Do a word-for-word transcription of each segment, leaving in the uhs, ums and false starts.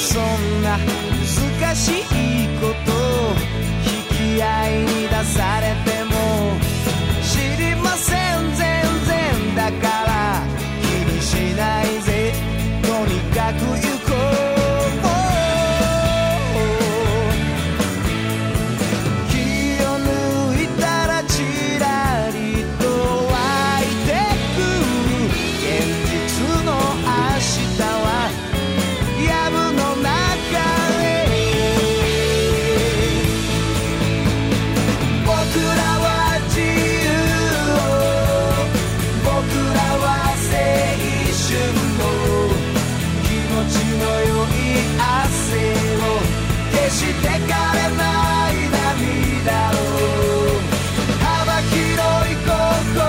そんな難しいこと引き合いに出されても知りません全然だから気にしないぜとにかく行こうしてかれない涙を幅広い心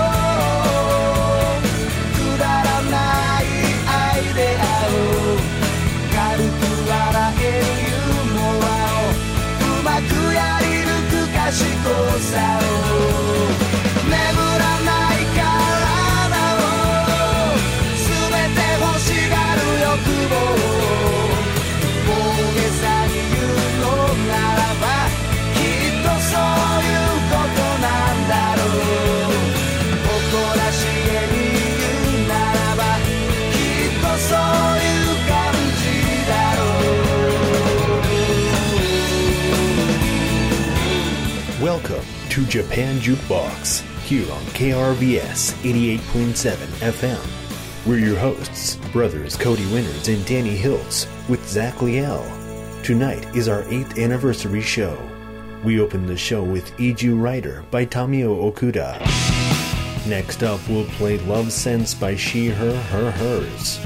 くだらないアイデアを軽く笑えるユーモアをうまくやり抜く賢さを眠らない体を全て欲しがる欲望大げさに言うならばきっとそういうことなんだろう誇らしげに言うならばきっとそういう感じだろう Welcome to Japan Jukebox here on K R V S eighty-eight point seven F M. We're your hosts, brothers Cody Winters and Danny Hiltz with Zach Liel. Tonight is our eighth anniversary show. We open the show with Iju Rider by Tamio Okuda. Next up, we'll play Love Sense by She, Her, Her, Hers.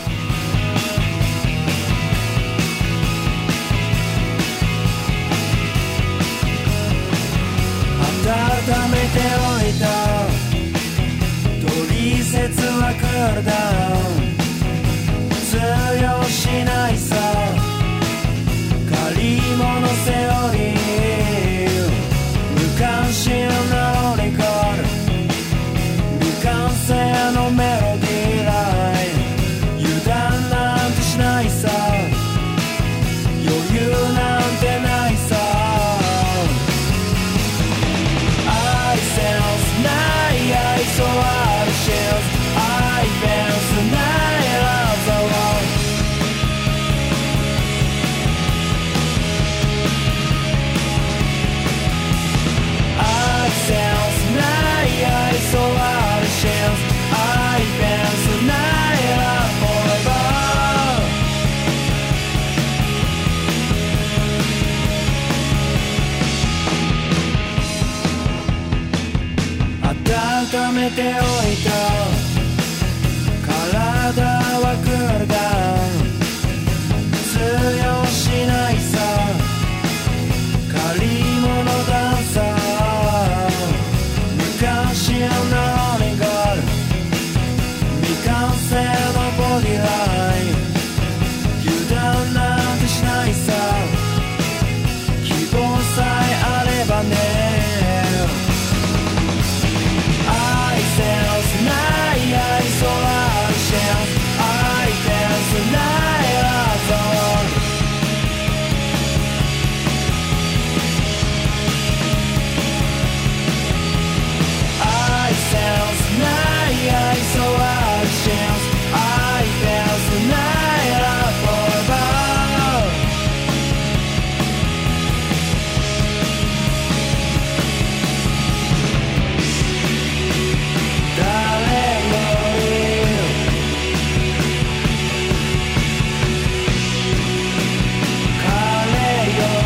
温めておいた取説はクールダウン通用しないさ借り物セオリー無関心なリコール未完成のメロディーライン油断なんてしないさ余裕なんてないさ愛センスない愛想あるシェルス愛フェンスないラザワセンスない愛想あるシェンス愛フェンスないラフォーエバー温めておいた体はクールダウン通用しないさ借り物ダンサー昔のノリゴール未完成のボディライン油断なんてしないさ希望さえあればね愛センスない愛想あるシェンス愛フェンスないラゾーンセンスない愛想あるシェンス愛フェンスないラフォーエバー誰より彼よ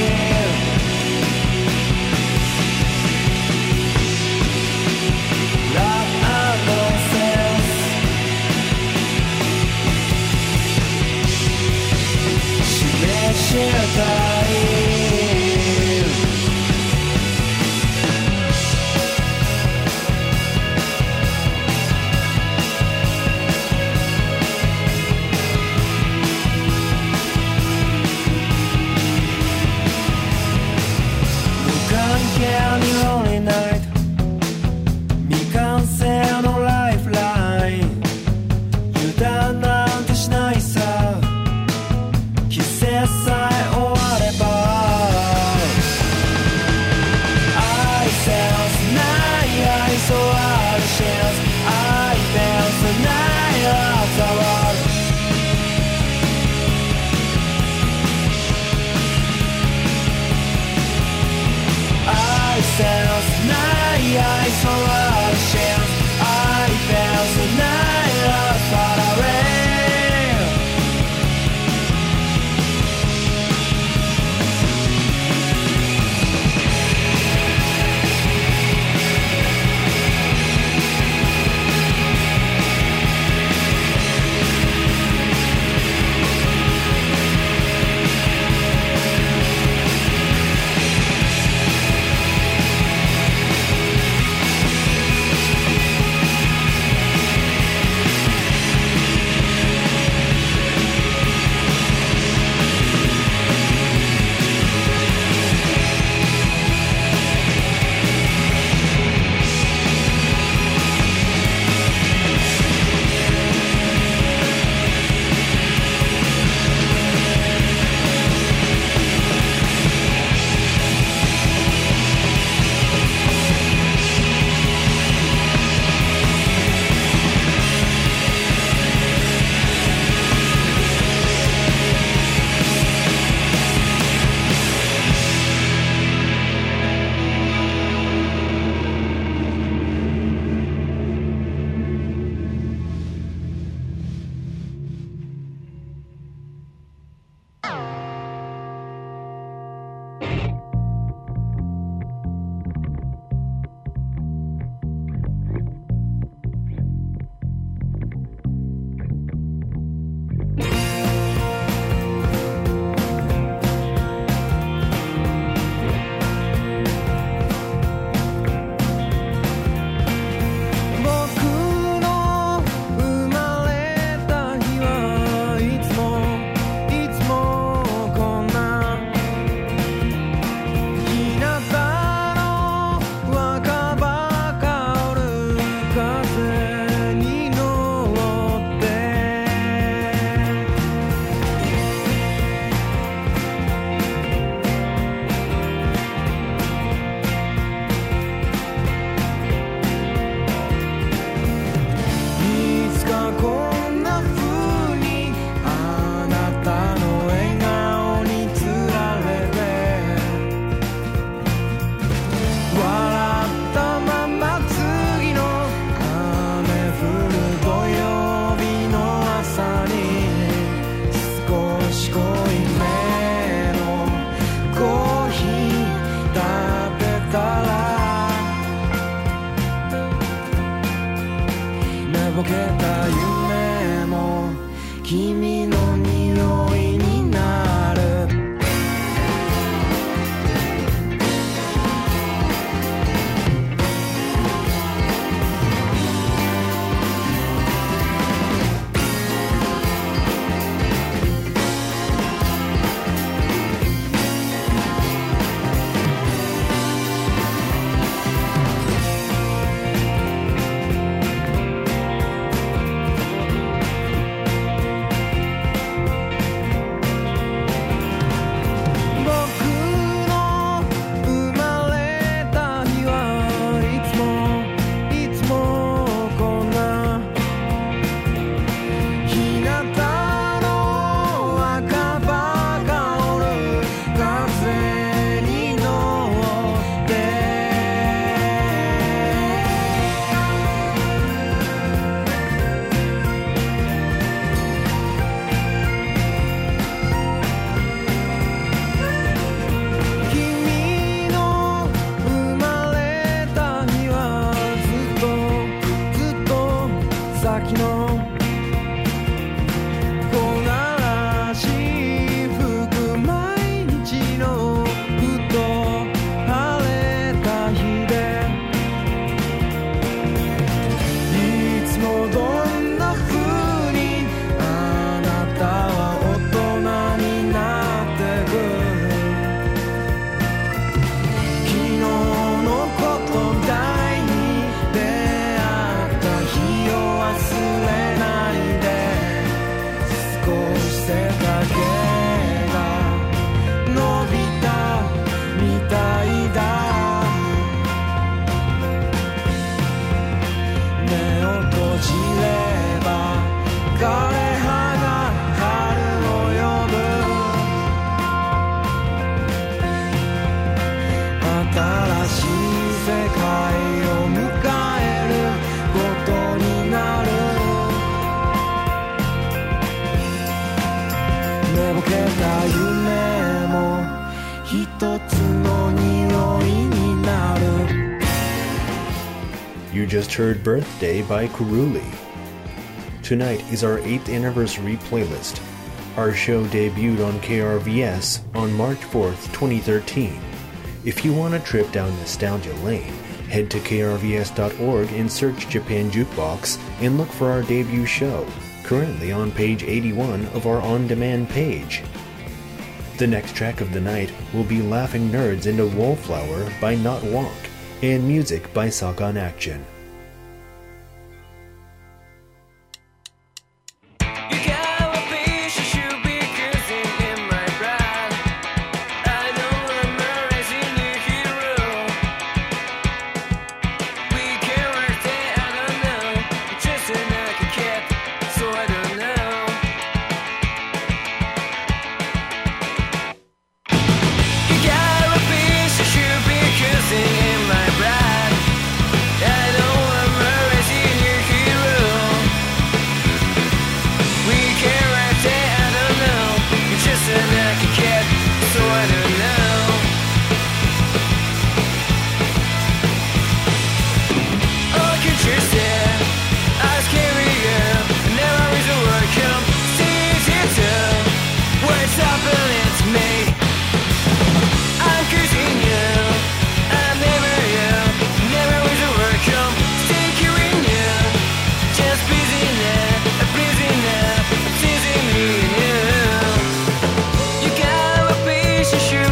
知りたい無関係にロンリーナイト未完成のライフライン油断なんてしないさ奇跡 else tonight. I saw a chance. I felt tonight. I thought I ran. た夢も一つの匂いになる You just heard Birthday by Kuruli. Tonight is our eighth anniversary playlist. Our show debuted on K R V S on March fourth, twenty thirteen. If you want a trip down nostalgia lane, head to K R V S dot org and search Japan Jukebox and look for our debut show, currently on page eighty-one of our on-demand page. The next track of the night will be Laughing Nerds into Wallflower by Not Wonk and music by Sagan Action. You gotta be so sure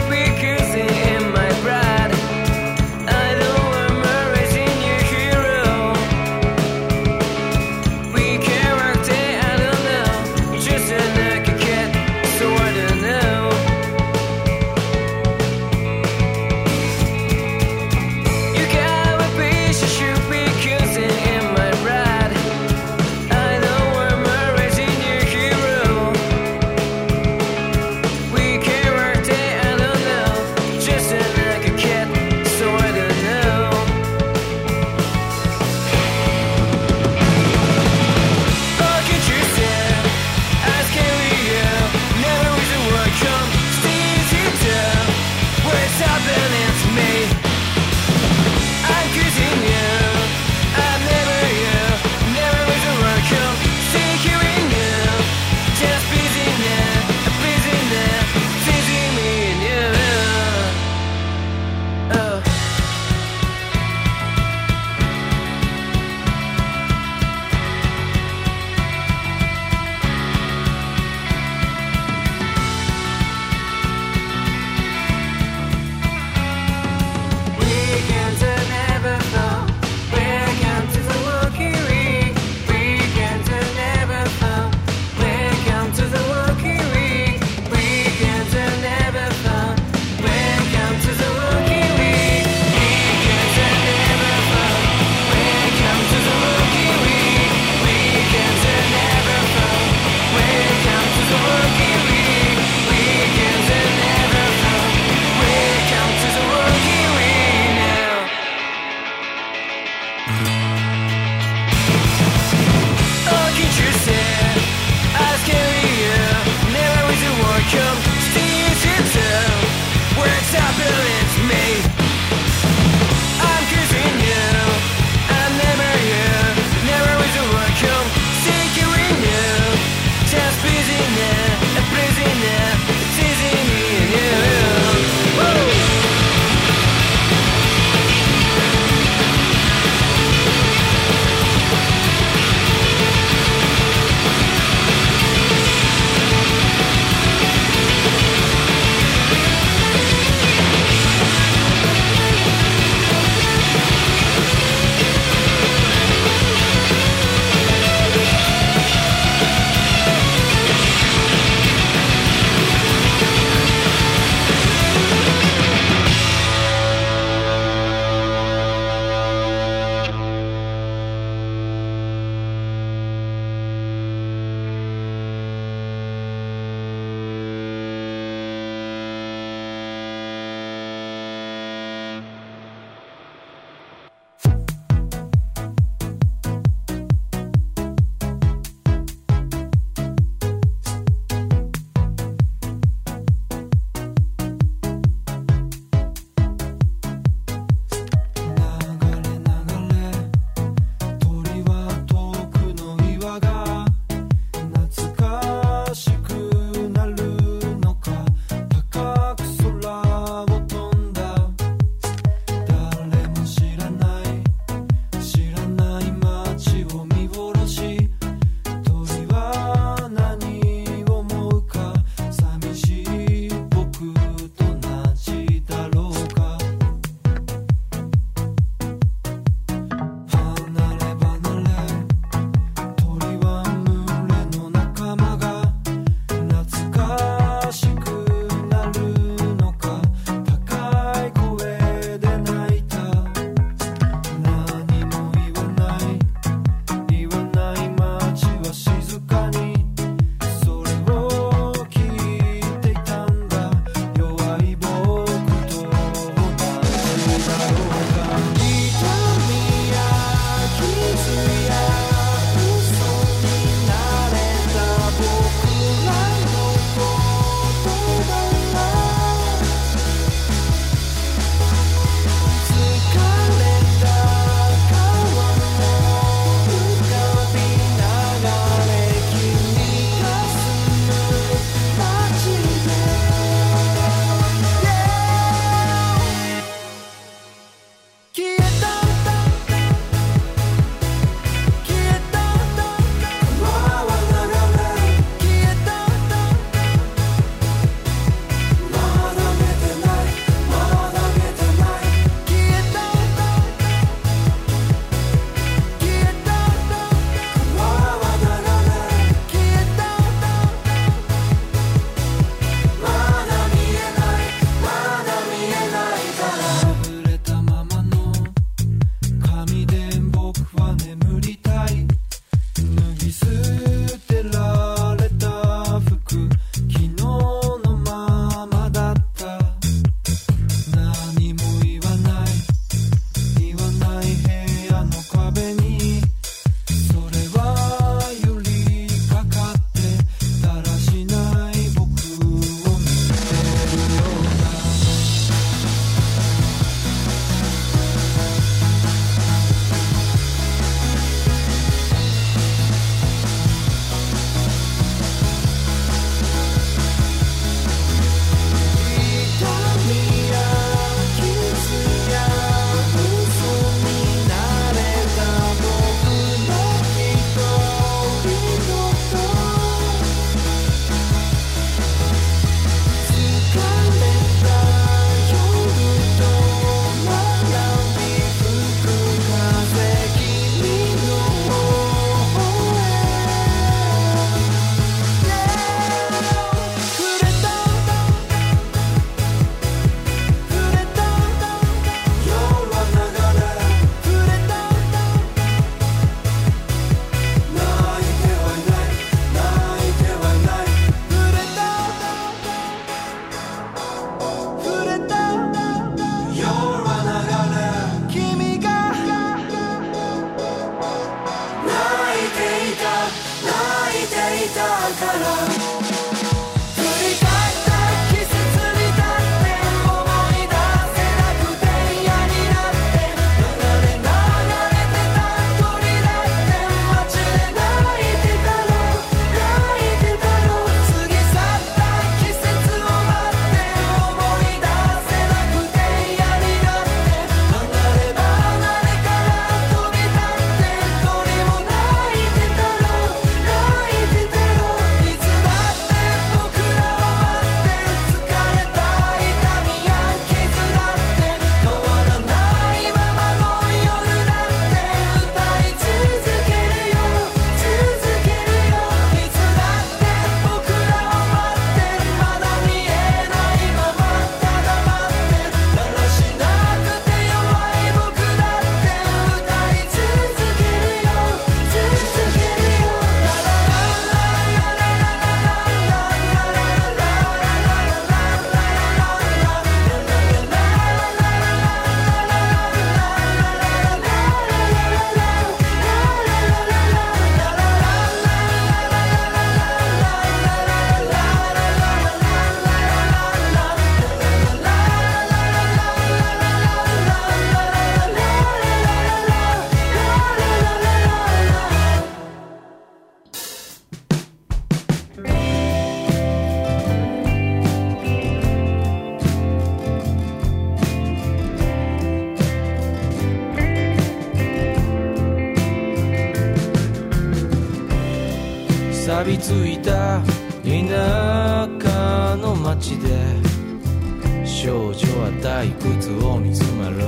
り着いた田舎の町で少女は退屈を見つめる。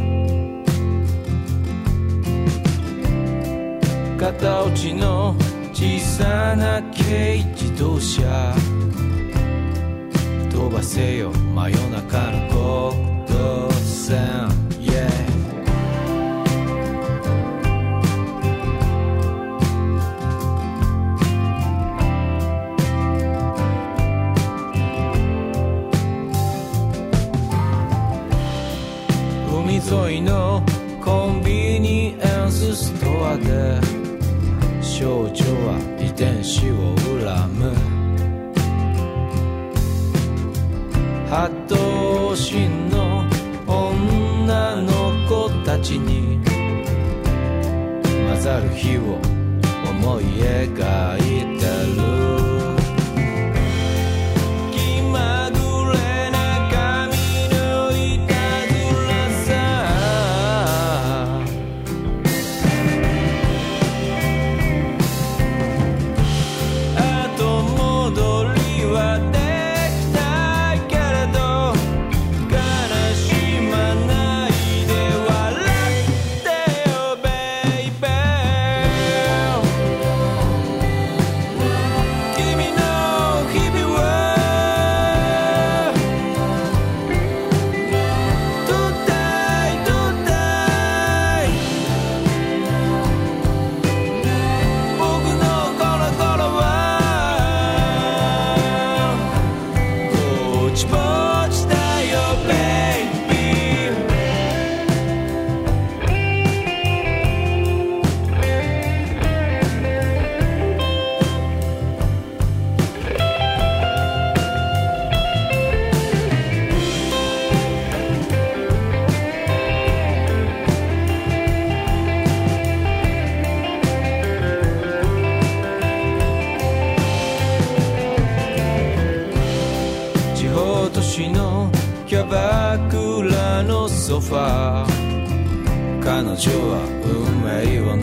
片落ちの小さな軽自動車飛ばせよ真夜中の国道線、yeah。海沿いのコンビニエンスストアで少女は遺伝子を恨む。八頭身の女の子たちに混ざる日を思い描いてる。ソファー彼女は運命を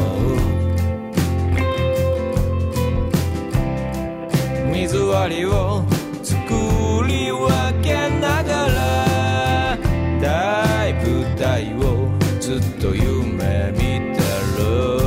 呪う。水割りを作り分けながら大舞台をずっと夢見てる。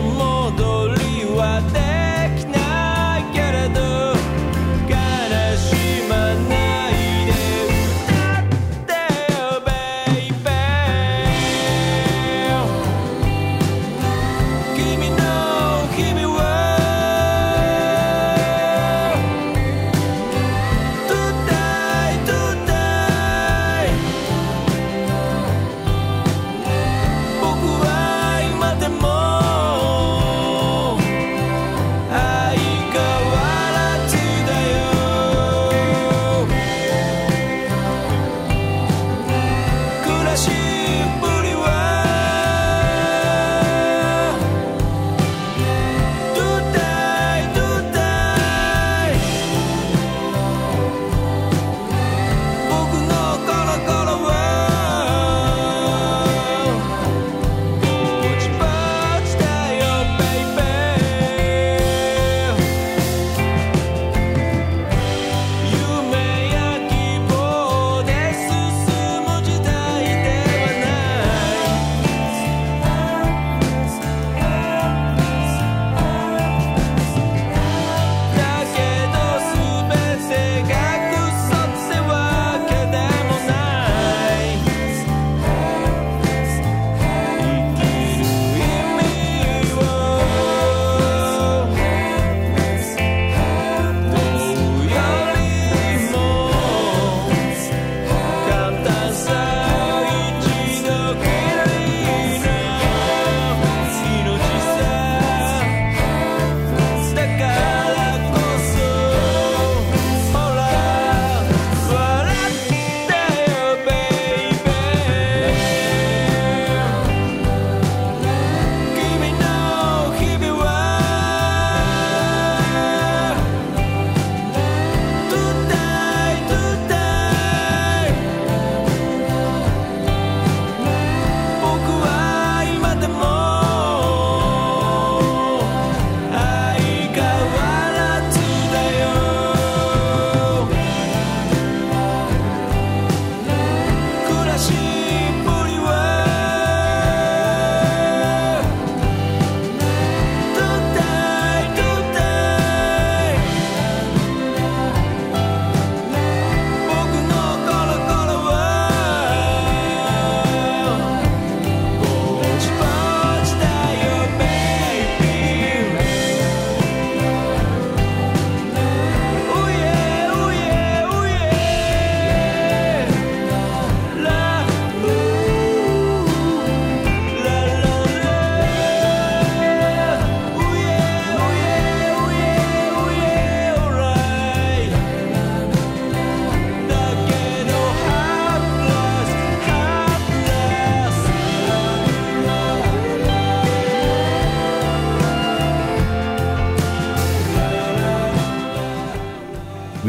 戻りはできないけれど悲し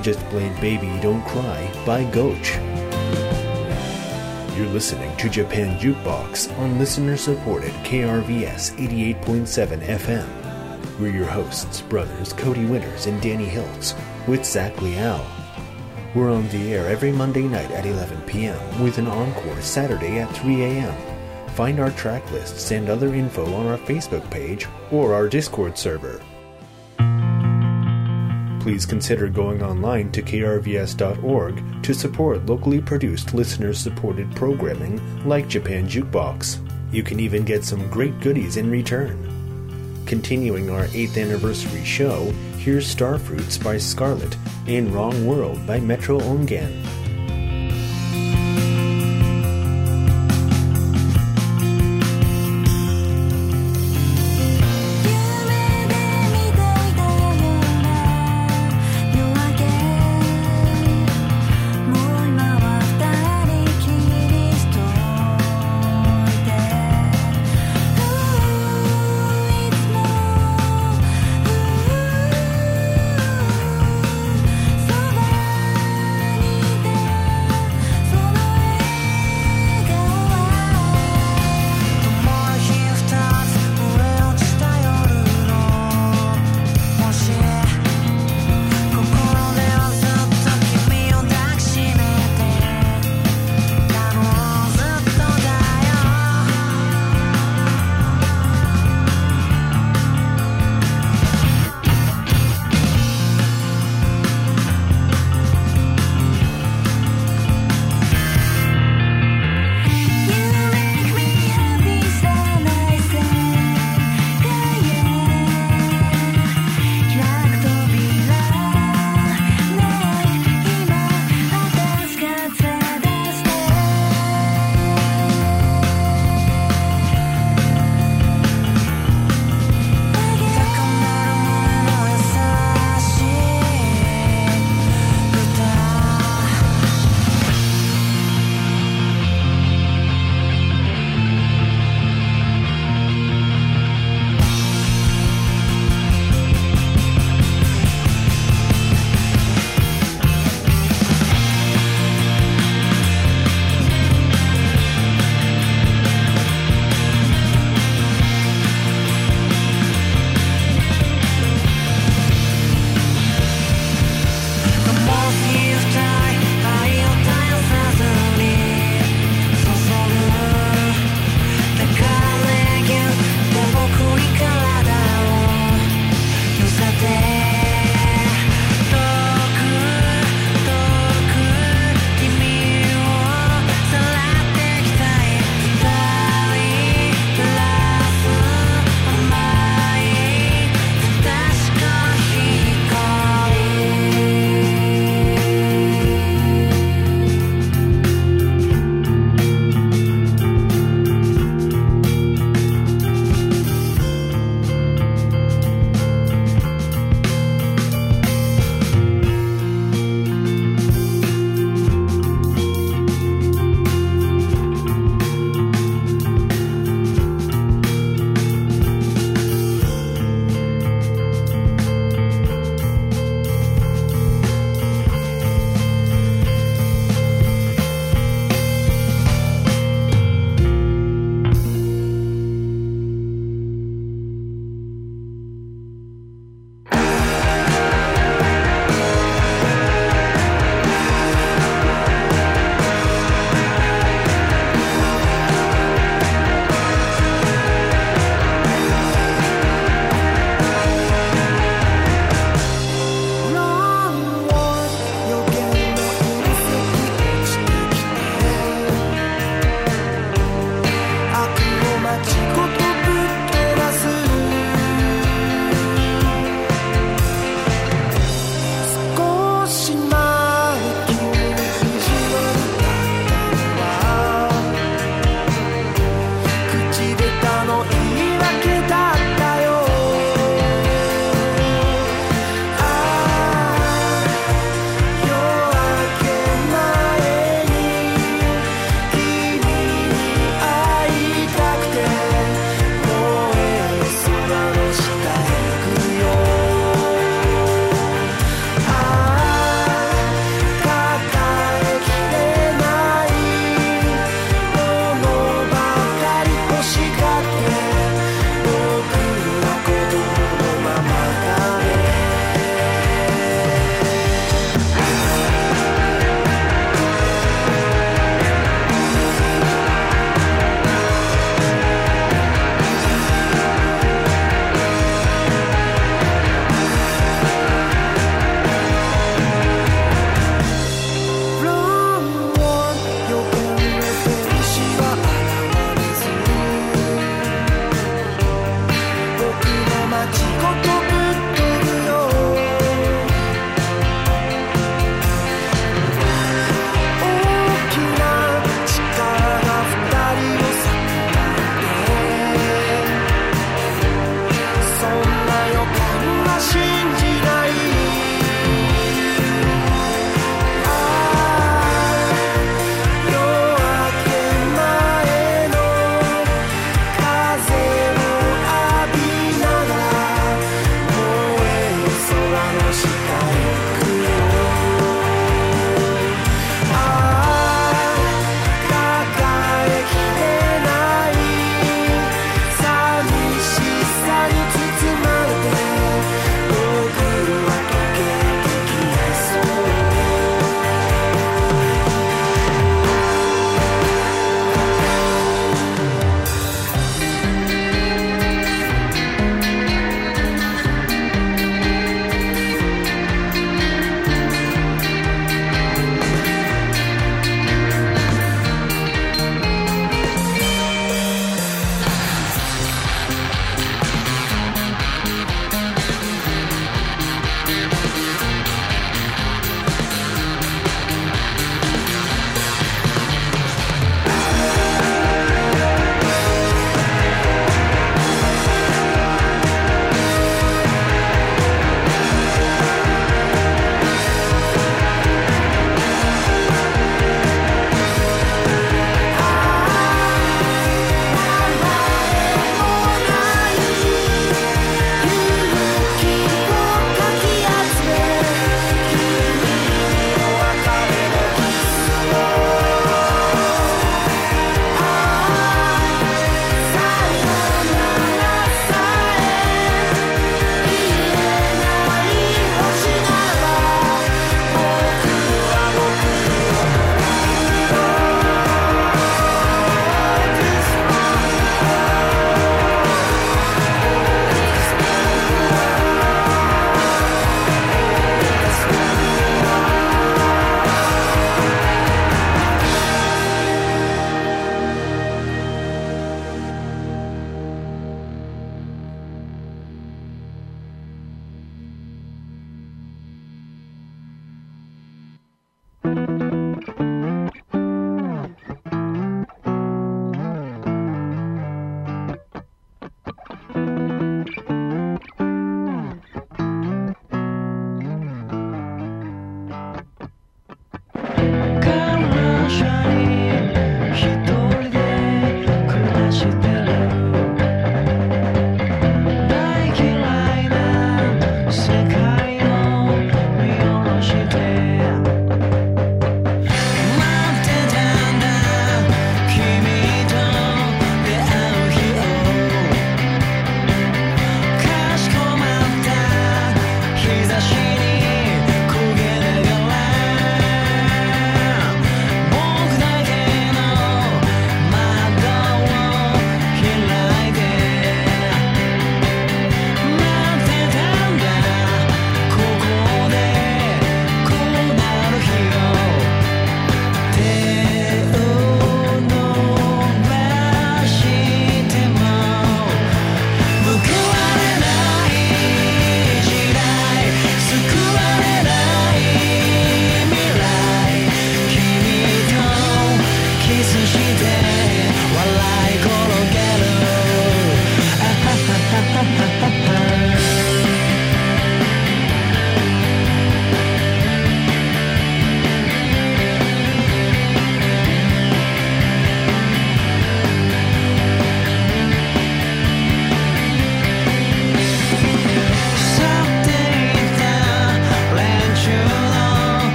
just played Baby Don't Cry by Goach. You're listening to Japan Jukebox on listener-supported K R V S eighty-eight point seven F M. We're your hosts, brothers Cody Winters and Danny Hiltz, with Zach Liao. We're on the air every Monday night at eleven p.m. with an encore Saturday at three a.m. Find our track lists and other info on our Facebook page or our Discord server. Please consider going online to K R V S dot org to support locally produced listener-supported programming like Japan Jukebox. You can even get some great goodies in return. Continuing our eighth anniversary show, here's Starfruits by Scarlet and Wrong World by Metro Ongan. そばに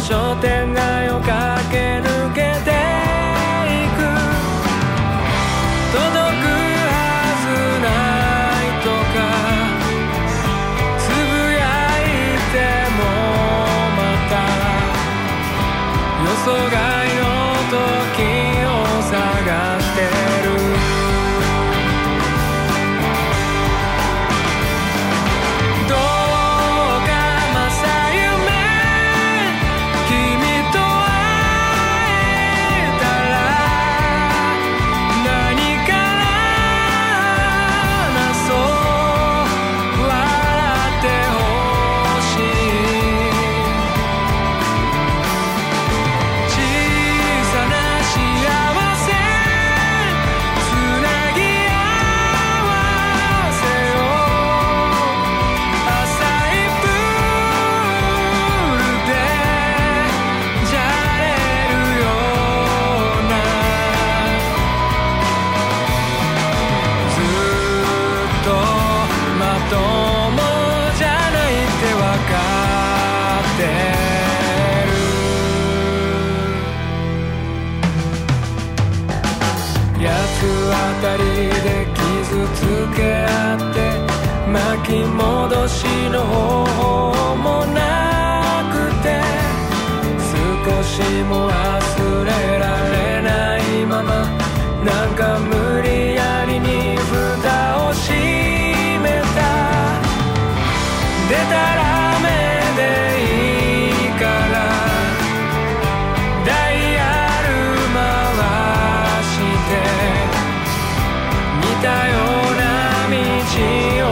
商店街を駆け抜けていく届くはずないとかつぶやいてもまた予想外の時を探してる巻き戻しの方法もなくて少しも忘れられないままなんか無理やりに蓋を閉めたでたらめでいいからダイヤル回して似たような道を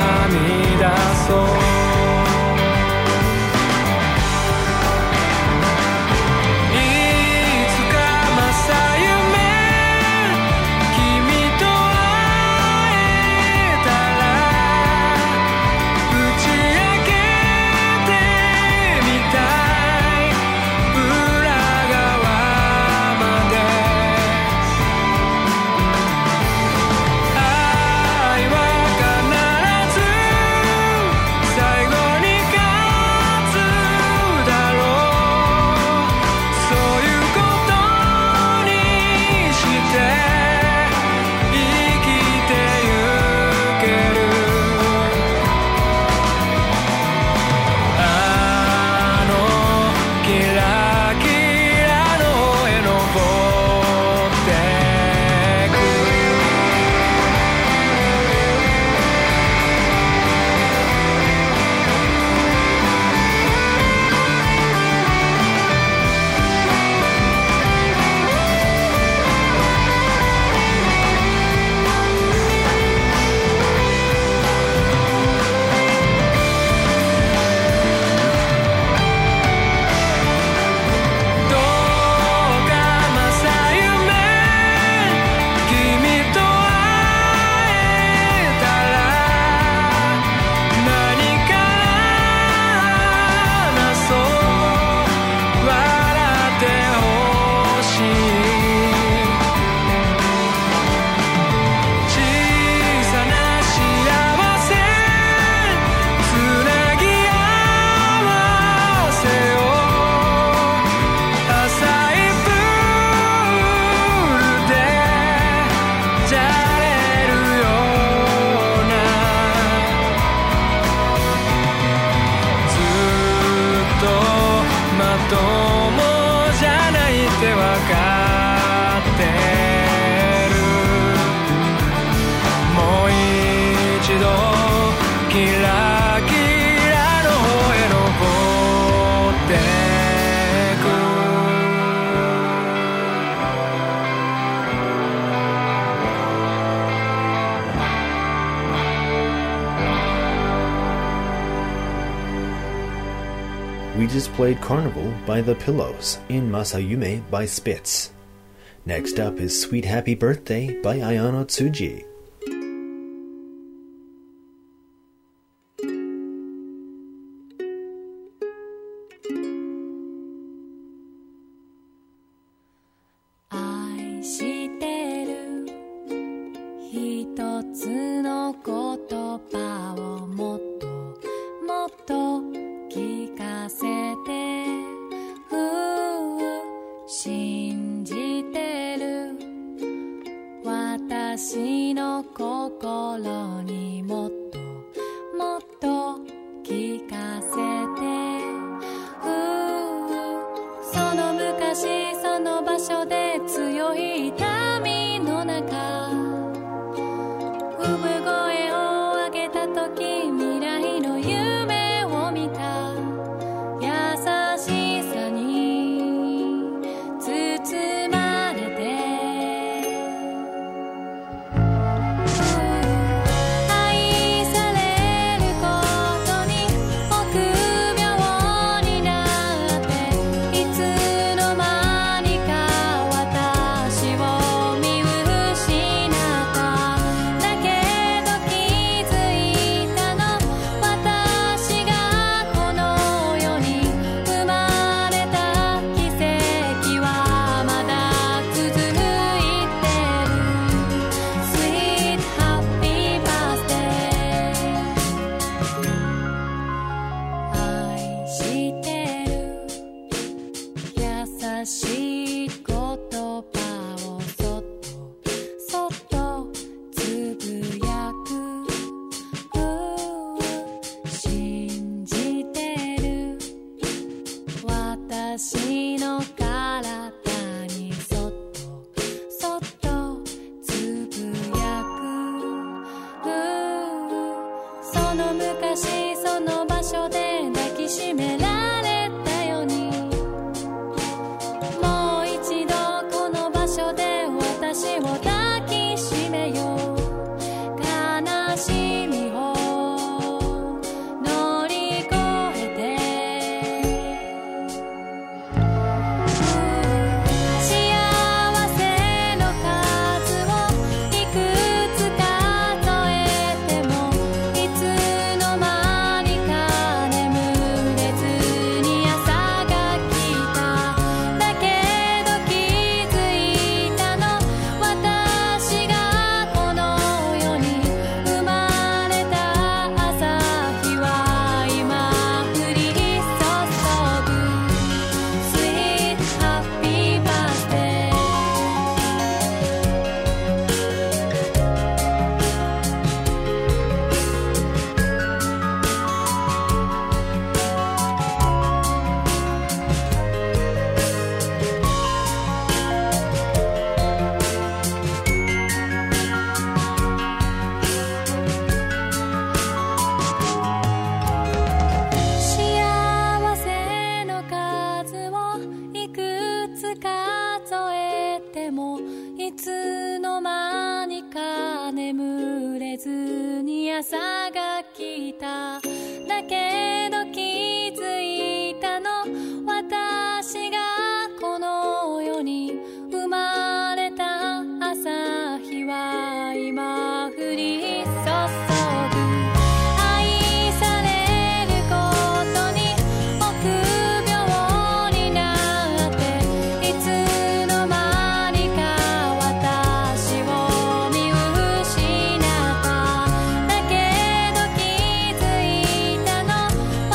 We just played Carnival by The Pillows in Masayume by Spitz. Next up is Sweet Happy Birthday by Ayano Tsuji. 聞かせて私の心にもっともっと聞かせて、その昔その場所で強い痛みの中、産声を上げた時未来の夢を見た、優しさに包まれて、愛されることに臆病になって、いつの間にか私を見失った。だけど気づいたの、私がこの世に生まれた奇跡はまだ続いてる。 Sweet Happy Birthday 愛してる、優しい言葉をそっとそっとつぶやく、信じてる、私の体にそっとそっとつぶやく、その昔その場所で抱きしめられたように、もう一度この場所で私を抱きしめよう。悲しみを乗り越えて、幸せの数をいくつ数えても、いつの間にか眠れずに朝が来た。だけど気づいたの、私がこの世に生まれた朝日は今降り注ぐ。 Sweet Happy Birthday 幸せの数をいくつ数えても、いつの間にか眠れずに朝が来た。だけど気づいたの、私がこの世に生まれた朝日は今降り注ぐ。愛されることに臆病になって、いつの間にか私を見失った。だけど気づいたの、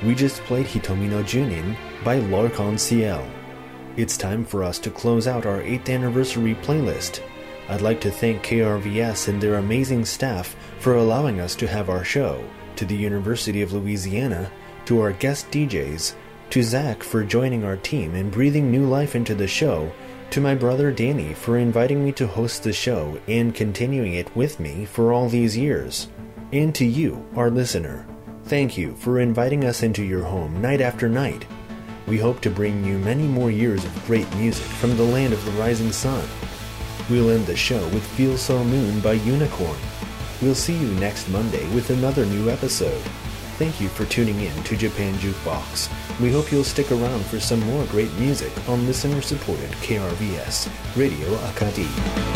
We just played Hitomi no Junin by L'Arc-en-Ciel. It's time for us to close out our eighth anniversary playlist. I'd like to thank K R V S and their amazing staff for allowing us to have our show, to the University of Louisiana, to our guest D Js, to Zach for joining our team and breathing new life into the show, to my brother Danny for inviting me to host the show and continuing it with me for all these years, and to you, our listener. Thank you for inviting us into your home night after night. We hope to bring you many more years of great music from the land of the rising sun. We'll end the show with Feel So Moon by Unicorn. We'll see you next Monday with another new episode. Thank you for tuning in to Japan Jukebox. We hope you'll stick around for some more great music on listener-supported K R V S Radio Akadi.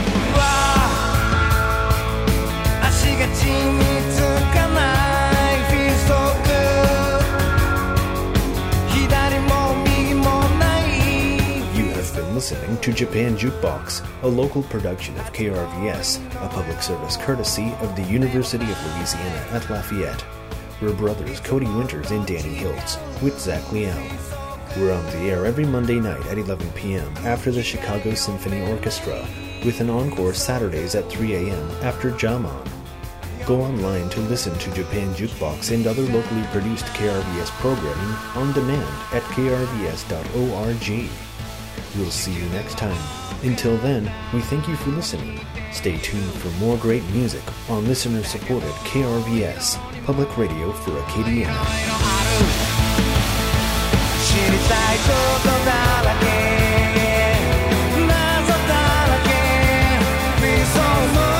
足が地につかない Feel so good 左も右もない You have been listening to Japan Jukebox, a local production of K R V S, a public service courtesy of the University of Louisiana at Lafayette. We're brothers Cody Winters and Danny Hiltz, with Zach Liao. We're on the air every Monday night at eleven p.m. after the Chicago Symphony Orchestra, with an encore Saturdays at three a.m. after Jamon. Go online to listen to Japan Jukebox and other locally produced K R V S programming on demand at k r v s dot org. We'll see you next time. Until then, we thank you for listening. Stay tuned for more great music on listener-supported K R V S, public radio for Acadiana. 知りたいことだらけ謎だらけ Feel so much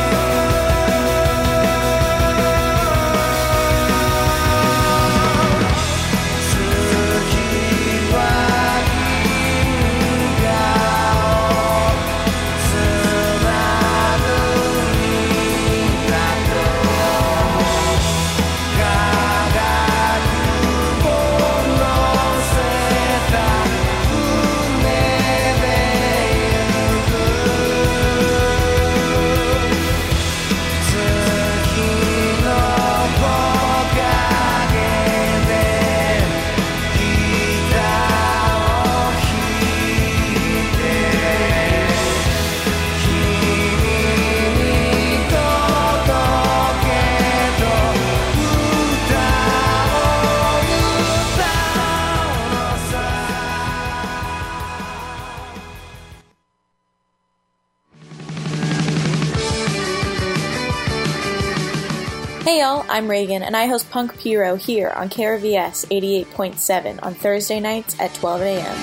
次は銀河をつなぐ銀河と科学を乗せた船で行く月の木陰でギターを弾いて君に届けと歌を歌うのさ Hey y'all, I'm Reagan, and I host Punk Puro here on K R V S eighty-eight point seven on Thursday nights at twelve a.m.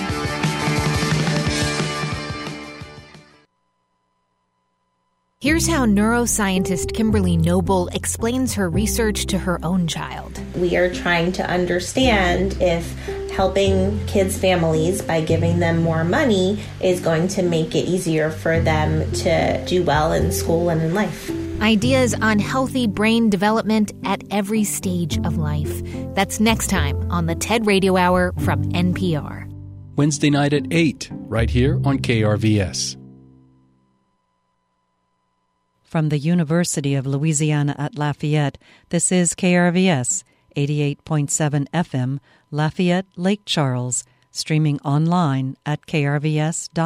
Here's how neuroscientist Kimberly Noble explains her research to her own child. We are trying to understand if helping kids' families by giving them more money is going to make it easier for them to do well in school and in life. Ideas on healthy brain development at every stage of life. That's next time on the TED Radio Hour from N P R. Wednesday night at eight, right here on K R V S. From the University of Louisiana at Lafayette, this is K R V S, eighty-eight point seven F M, Lafayette, Lake Charles, streaming online at k r v s dot